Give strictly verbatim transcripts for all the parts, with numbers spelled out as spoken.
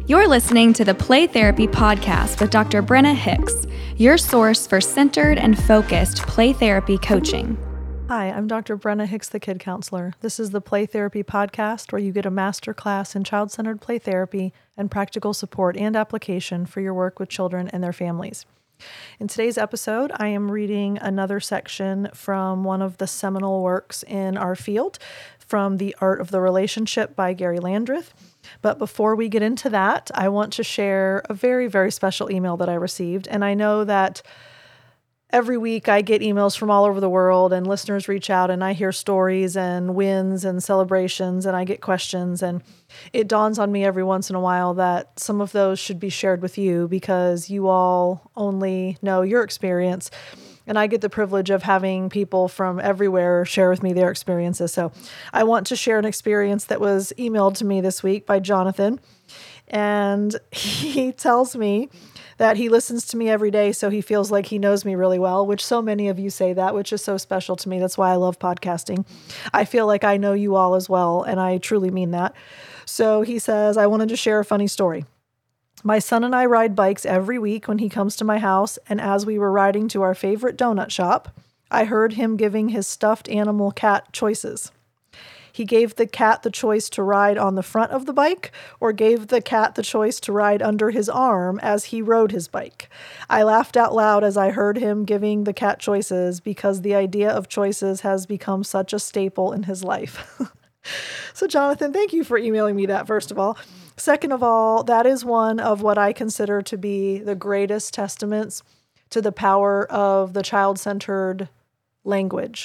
You're listening to the Play Therapy Podcast with Doctor Brenna Hicks, your source for centered and focused play therapy coaching. Hi, I'm Doctor Brenna Hicks, the Kid Counselor. This is the Play Therapy Podcast, where you get a master class in child-centered play therapy and practical support and application for your work with children and their families. In today's episode, I am reading another section from one of the seminal works in our field, from The Art of the Relationship by Gary Landreth. But before we get into that, I want to share a very, very special email that I received. And I know that every week I get emails from all over the world and listeners reach out and I hear stories and wins and celebrations and I get questions. And it dawns on me every once in a while that some of those should be shared with you because you all only know your experience. And I get the privilege of having people from everywhere share with me their experiences. So I want to share an experience that was emailed to me this week by Jonathan. And he tells me that he listens to me every day, so he feels like he knows me really well, which so many of you say that, which is so special to me. That's why I love podcasting. I feel like I know you all as well, and I truly mean that. So he says, I wanted to share a funny story. My son and I ride bikes every week when he comes to my house, and as we were riding to our favorite donut shop, I heard him giving his stuffed animal cat choices. He gave the cat the choice to ride on the front of the bike or gave the cat the choice to ride under his arm as he rode his bike. I laughed out loud as I heard him giving the cat choices because the idea of choices has become such a staple in his life. So Jonathan, thank you for emailing me that, first of all. Second of all, that is one of what I consider to be the greatest testaments to the power of the child-centered language.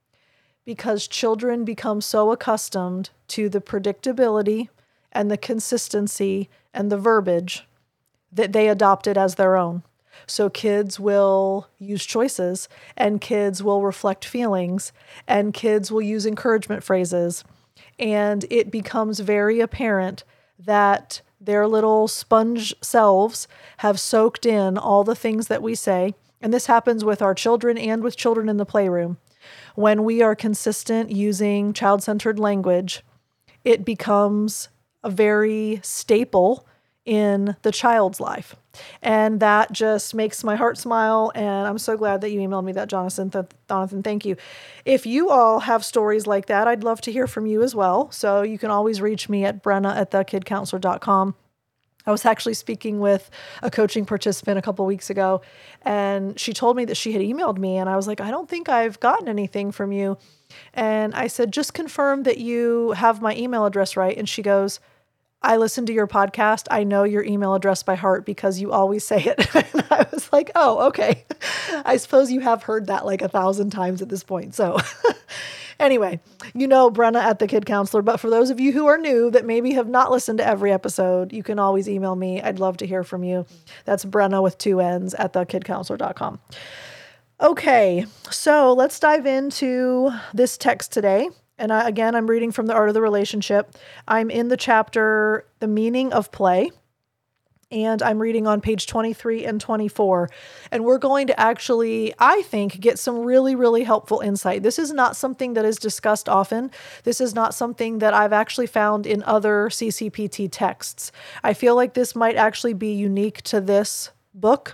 Because children become so accustomed to the predictability and the consistency and the verbiage that they adopt it as their own. So kids will use choices, and kids will reflect feelings, and kids will use encouragement phrases. And it becomes very apparent that their little sponge selves have soaked in all the things that we say. And this happens with our children and with children in the playroom. When we are consistent using child-centered language, it becomes a very staple in the child's life. And that just makes my heart smile. And I'm so glad that you emailed me that, Jonathan. Th- Jonathan, thank you. If you all have stories like that, I'd love to hear from you as well. So you can always reach me at brenna at the kid counselor dot com. I was actually speaking with a coaching participant a couple weeks ago, and she told me that she had emailed me, and I was like, I don't think I've gotten anything from you. And I said, just confirm that you have my email address right. And she goes, I listened to your podcast. I know your email address by heart because you always say it. And I was like, oh, okay. I suppose you have heard that like a thousand times at this point. So anyway, you know Brenna at the Kid Counselor, but for those of you who are new that maybe have not listened to every episode, you can always email me. I'd love to hear from you. That's Brenna with two N's at the kid counselor dot com. Okay, so let's dive into this text today. And I, again, I'm reading from The Art of the Relationship. I'm in the chapter, The Meaning of Play. And I'm reading on page twenty-three and twenty-four. And we're going to actually, I think, get some really, really helpful insight. This is not something that is discussed often. This is not something that I've actually found in other C C P T texts. I feel like this might actually be unique to this book.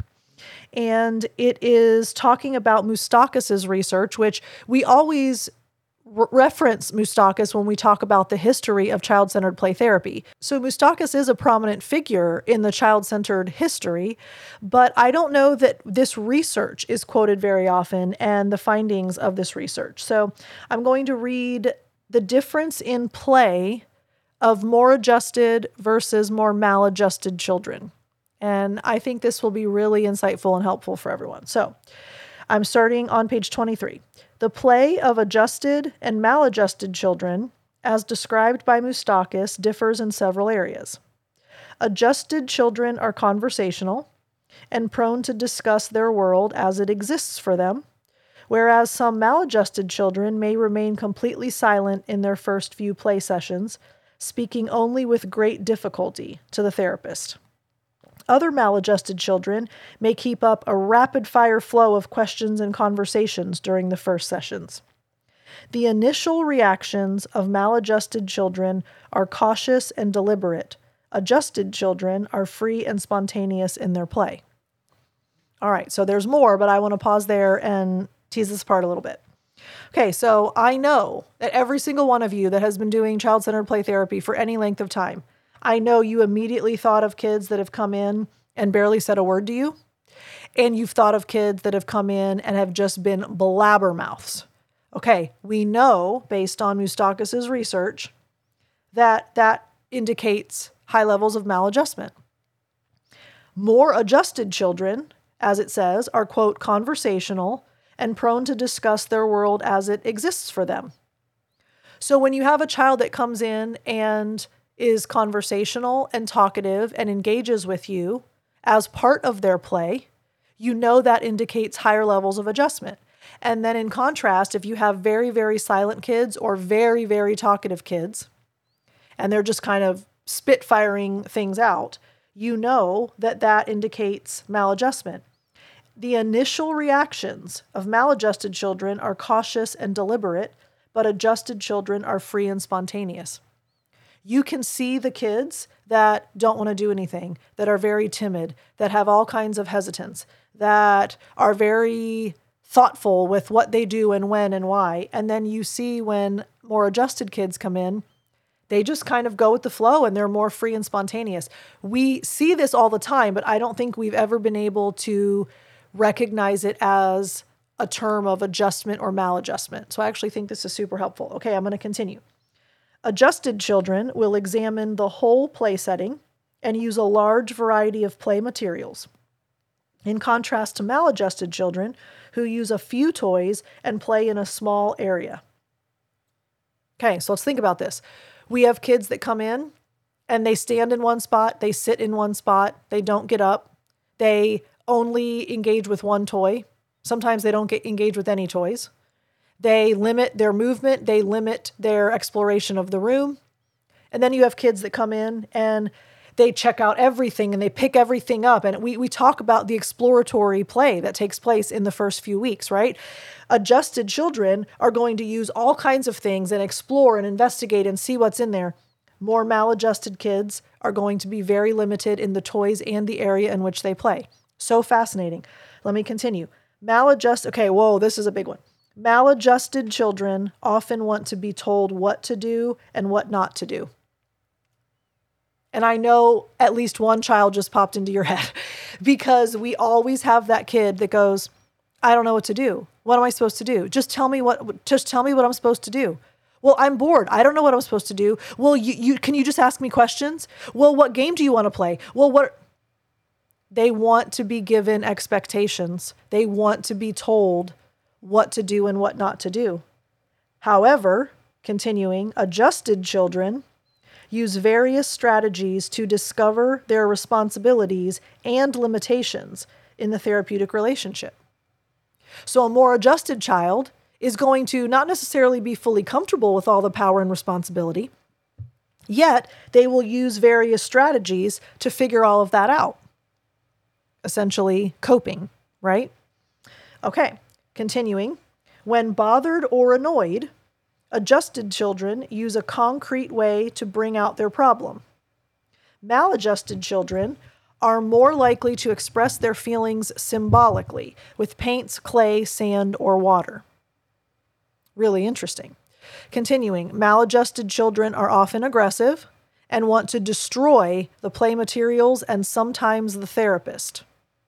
And it is talking about Moustakis' research, which we always re- reference Moustakis when we talk about the history of child-centered play therapy. So Moustakis is a prominent figure in the child-centered history, but I don't know that this research is quoted very often and the findings of this research. So I'm going to read the difference in play of more adjusted versus more maladjusted children. And I think this will be really insightful and helpful for everyone. So I'm starting on page twenty-three. The play of adjusted and maladjusted children, as described by Moustakis, differs in several areas. Adjusted children are conversational and prone to discuss their world as it exists for them, whereas some maladjusted children may remain completely silent in their first few play sessions, speaking only with great difficulty to the therapist. Other maladjusted children may keep up a rapid-fire flow of questions and conversations during the first sessions. The initial reactions of maladjusted children are cautious and deliberate, Adjusted children are free and spontaneous in their play. All right, so there's more, but I want to pause there and tease this apart a little bit. Okay, so I know that every single one of you that has been doing child-centered play therapy for any length of time, I know you immediately thought of kids that have come in and barely said a word to you. And you've thought of kids that have come in and have just been blabbermouths. Okay, we know based on Moustakis' research that that indicates high levels of maladjustment. More adjusted children, as it says, are, quote, conversational and prone to discuss their world as it exists for them. So when you have a child that comes in and is conversational and talkative and engages with you as part of their play, you know that indicates higher levels of adjustment. And then in contrast, if you have very, very silent kids or very, very talkative kids, and they're just kind of spitfiring things out, you know that that indicates maladjustment. The initial reactions of maladjusted children are cautious and deliberate, but adjusted children are free and spontaneous. You can see the kids that don't want to do anything, that are very timid, that have all kinds of hesitance, that are very thoughtful with what they do and when and why. And then you see when more adjusted kids come in, they just kind of go with the flow and they're more free and spontaneous. We see this all the time, but I don't think we've ever been able to recognize it as a term of adjustment or maladjustment. So I actually think this is super helpful. Okay, I'm going to continue. Adjusted children will examine the whole play setting and use a large variety of play materials, in contrast to maladjusted children who use a few toys and play in a small area. Okay, so let's think about this. We have kids that come in and they stand in one spot, they sit in one spot, they don't get up, they only engage with one toy. Sometimes they don't get engaged with any toys. They limit their movement, they limit their exploration of the room. And then you have kids that come in and they check out everything and they pick everything up. And we, we talk about the exploratory play that takes place in the first few weeks, right? Adjusted children are going to use all kinds of things and explore and investigate and see what's in there. More maladjusted kids are going to be very limited in the toys and the area in which they play. So fascinating. Let me continue. Maladjusted, okay, whoa, this is a big one. Maladjusted children often want to be told what to do and what not to do. And I know at least one child just popped into your head because we always have that kid that goes, I don't know what to do. What am I supposed to do? Just tell me what, just tell me what I'm supposed to do. Well, I'm bored. I don't know what I'm supposed to do. Well, you, you can you just ask me questions? Well, what game do you want to play? Well, what? They want to be given expectations. They want to be told what to do and what not to do. However, continuing, adjusted children use various strategies to discover their responsibilities and limitations in the therapeutic relationship. So a more adjusted child is going to not necessarily be fully comfortable with all the power and responsibility, yet they will use various strategies to figure all of that out. Essentially coping, right? Okay, continuing. When bothered or annoyed, adjusted children use a concrete way to bring out their problem. Maladjusted children are more likely to express their feelings symbolically with paints, clay, sand, or water. Really interesting. Continuing, maladjusted children are often aggressive and want to destroy the play materials and sometimes the therapist.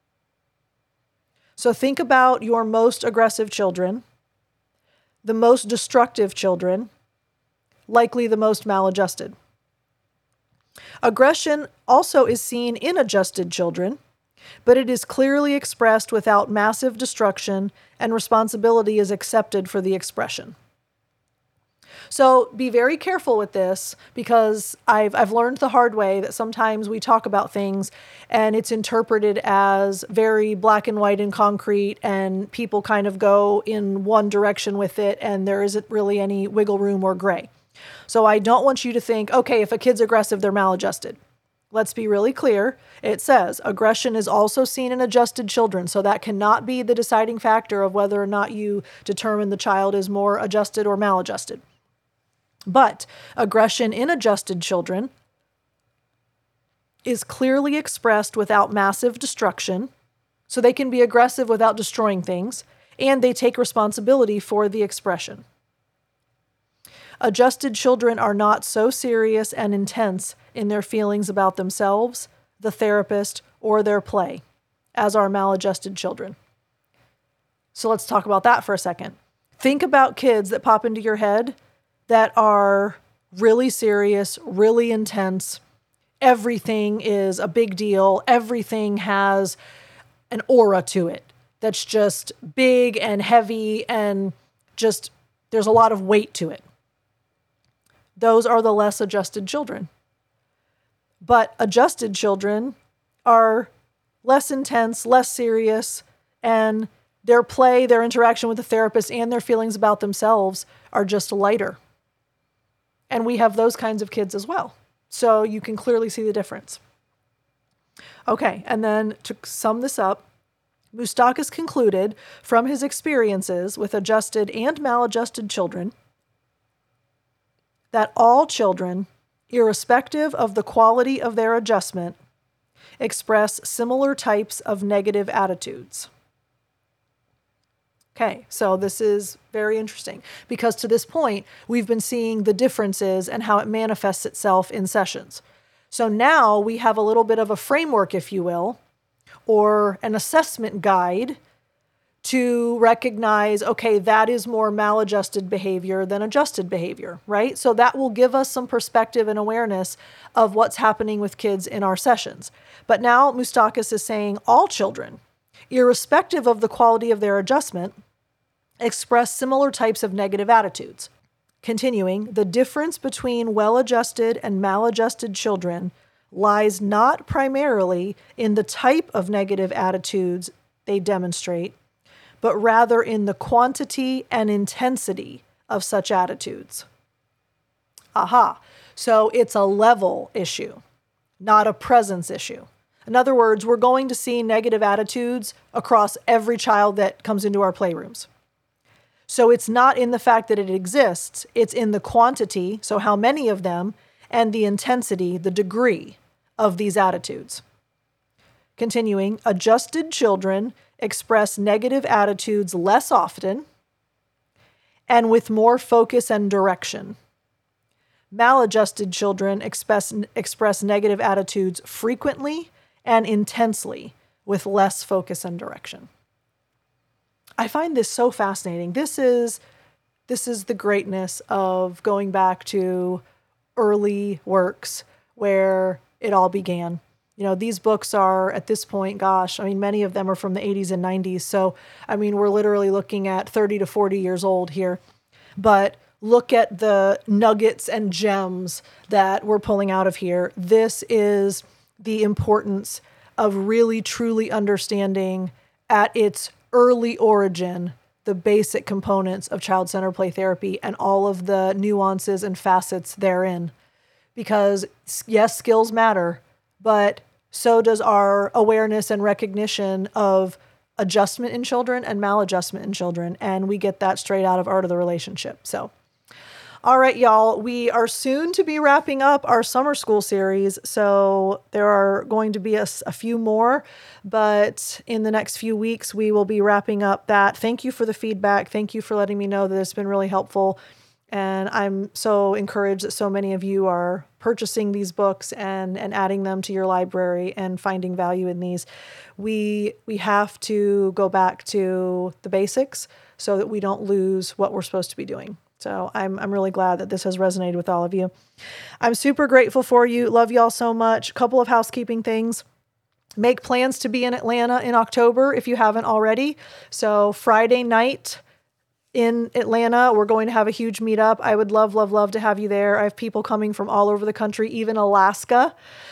So think about your most aggressive children, the most destructive children, likely the most maladjusted. Aggression also is seen in adjusted children, but it is clearly expressed without massive destruction, and responsibility is accepted for the expression. So be very careful with this, because I've I've learned the hard way that sometimes we talk about things and it's interpreted as very black and white and concrete, and people kind of go in one direction with it and there isn't really any wiggle room or gray. So I don't want you to think, okay, if a kid's aggressive, they're maladjusted. Let's be really clear. It says aggression is also seen in adjusted children, so that cannot be the deciding factor of whether or not you determine the child is more adjusted or maladjusted. But aggression in adjusted children is clearly expressed without massive destruction, so they can be aggressive without destroying things, and they take responsibility for the expression. Adjusted children are not so serious and intense in their feelings about themselves, the therapist, or their play, as are maladjusted children. So let's talk about that for a second. Think about kids that pop into your head that are really serious, really intense. Everything is a big deal. Everything has an aura to it that's just big and heavy and just there's a lot of weight to it. Those are the less adjusted children. But adjusted children are less intense, less serious, and their play, their interaction with the therapist, and their feelings about themselves are just lighter. And we have those kinds of kids as well. So you can clearly see the difference. Okay, and then to sum this up, Moustakas concluded from his experiences with adjusted and maladjusted children that all children, irrespective of the quality of their adjustment, express similar types of negative attitudes. Okay, so this is very interesting because to this point, we've been seeing the differences and how it manifests itself in sessions. So now we have a little bit of a framework, if you will, or an assessment guide to recognize, okay, that is more maladjusted behavior than adjusted behavior, right? So that will give us some perspective and awareness of what's happening with kids in our sessions. But now Moustakas is saying all children, irrespective of the quality of their adjustment, express similar types of negative attitudes. Continuing, the difference between well-adjusted and maladjusted children lies not primarily in the type of negative attitudes they demonstrate, but rather in the quantity and intensity of such attitudes. Aha. So it's a level issue, not a presence issue. In other words, we're going to see negative attitudes across every child that comes into our playrooms. So it's not in the fact that it exists, it's in the quantity, so how many of them, and the intensity, the degree of these attitudes. Continuing, adjusted children express negative attitudes less often and with more focus and direction. Maladjusted children express, express negative attitudes frequently and intensely with less focus and direction. I find this so fascinating. This is this is the greatness of going back to early works where it all began. You know, these books are at this point, gosh, I mean, many of them are from the eighties and nineties. So, I mean, we're literally looking at thirty to forty years old here. But look at the nuggets and gems that we're pulling out of here. This is the importance of really, truly understanding at its early origin the basic components of child-centered play therapy and all of the nuances and facets therein. Because yes, skills matter, but so does our awareness and recognition of adjustment in children and maladjustment in children. And we get that straight out of Art of the Relationship. So, all right, y'all, we are soon to be wrapping up our summer school series. So there are going to be a, a few more, but in the next few weeks, we will be wrapping up that. Thank you for the feedback. Thank you for letting me know that it's been really helpful. And I'm so encouraged that so many of you are purchasing these books and, and adding them to your library and finding value in these. We we have to go back to the basics so that we don't lose what we're supposed to be doing. So I'm I'm really glad that this has resonated with all of you. I'm super grateful for you. Love y'all so much. Couple of housekeeping things. Make plans to be in Atlanta in October if you haven't already. So Friday night in Atlanta, we're going to have a huge meetup. I would love, love, love to have you there. I have people coming from all over the country, even Alaska.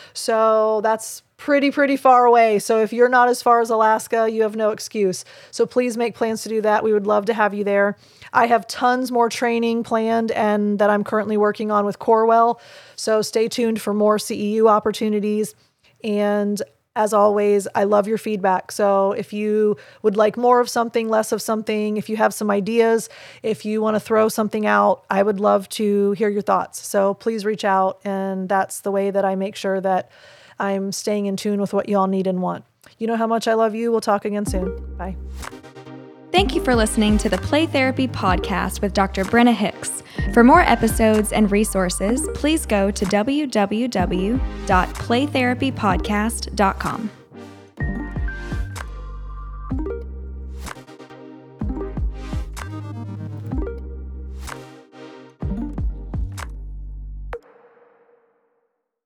So that's pretty, pretty far away. So if you're not as far as Alaska, you have no excuse. So please make plans to do that. We would love to have you there. I have tons more training planned and that I'm currently working on with Corewell. So stay tuned for more C E U opportunities. And as always, I love your feedback. So if you would like more of something, less of something, if you have some ideas, if you want to throw something out, I would love to hear your thoughts. So please reach out. And that's the way that I make sure that I'm staying in tune with what y'all need and want. You know how much I love you. We'll talk again soon. Bye. Thank you for listening to the Play Therapy Podcast with Doctor Brenna Hicks. For more episodes and resources, please go to w w w dot play therapy podcast dot com.